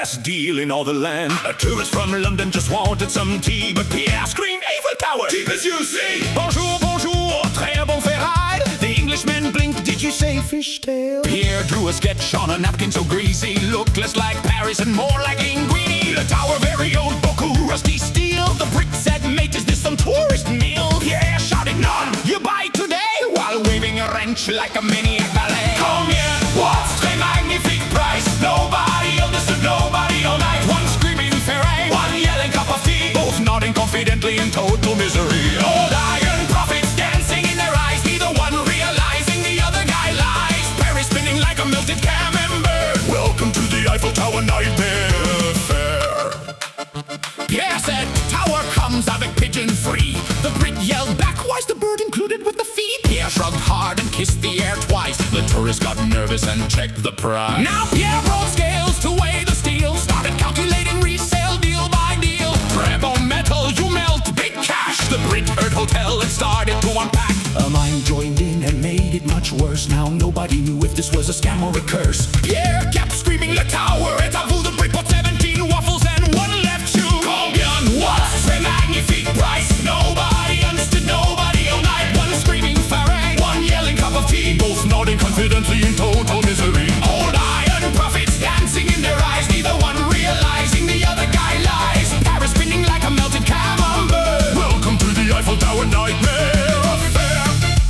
best deal in all the land. A tourist from London just wanted some tea, but Pierre screamed, Eiffel Tower, cheap as you see. Bonjour, bonjour, très bon ferraille. The Englishman blinked, did you say fishtail? Pierre drew a sketch on a napkin so greasy, looked less like Paris and more like Linguini. The tower very old, beaucoup rusty steel. The brick said, mate, is this some tourist meal? Pierre shouted, none, you buy today, while waving a wrench like a maniac ballet. Combien, what's très magnifique price? Nobody understood, nobody all night. One screaming Ferrari, one yelling cup of tea, both nodding confidently in total misery. Old iron prophets dancing in their eyes, neither one realizing the other guy lies. Paris spinning like a melted camembert. Welcome to the Eiffel Tower Nightmare Fair. Pierre said, tower comes avec pigeon free. The Brit yelled back, why's the bird included with the fee? Pierre shrugged hard and kissed the air twice. The tourist got nervous and checked the price. Now Pierre brought scales to weigh the steel, started calculating resale deal by deal. Grab on metal, you melt, big cash. The Brit heard hotel and started to unpack. A mime joined in and made it much worse. Now nobody knew if this was a scam or a curse. Pierre kept screaming, le tower est à vous. The Brit bought 17 waffles and one left shoe. Combien, what's a magnifique price? Nobody understood, nobody all night. One screaming Ferrari, one yelling cup of tea, both nodding confidently in total misery. Old iron prophets dancing in their eyes, neither one realizing the other guy lies. Paris spinning like a melted camembert. Welcome to the Eiffel Tower Nightmare Affair.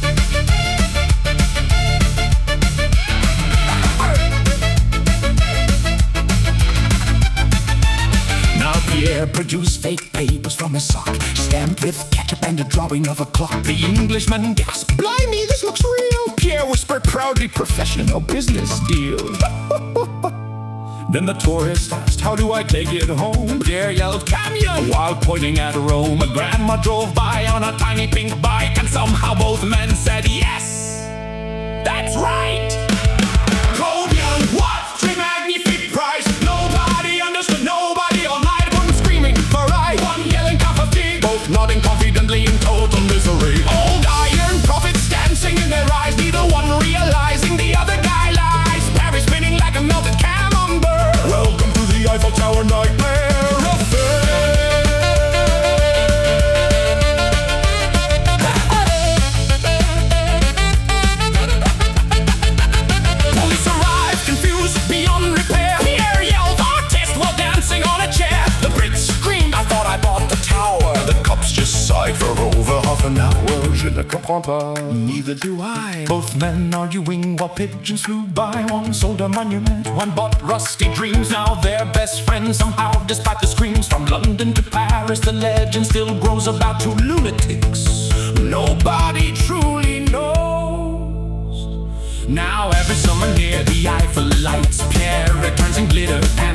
Now Pierre produced fake papers from his sock, stamped with ketchup and a drawing of a clock. The Englishman gasped, blimey, this looks real. Pierre whispered proudly, professional business deal. Then the tourist asked, how do I take it home? Pierre yelled, camion, while pointing at Rome. A grandma drove by on a tiny pink bike, and somehow both men said yes. That's right! Combien, what a magnifique price? Nobody understood, nobody all night. One screaming Ferrari, one yelling cup of tea, both nodding confidently in total misery. Old iron prophets dancing in their eyes, neither one realizing the other guy lies. Paris spinning like a melted camembert. Welcome to the Eiffel Tower Nightmare Affair. Police arrived, confused beyond repair. Pierre yelled, artist, while dancing on a chair. The Brits screamed, I thought I bought the tower. The cops just sighed for over half an hour. Je ne comprends pas, neither do I. Both men arguing while pigeons flew by. One sold a monument, one bought rusty dreams. Now they're best friends somehow, despite the screams. From London to Paris, the legend still grows about two lunatics nobody truly knows. Now every summer near the Eiffel lights, Pierre returns in glitter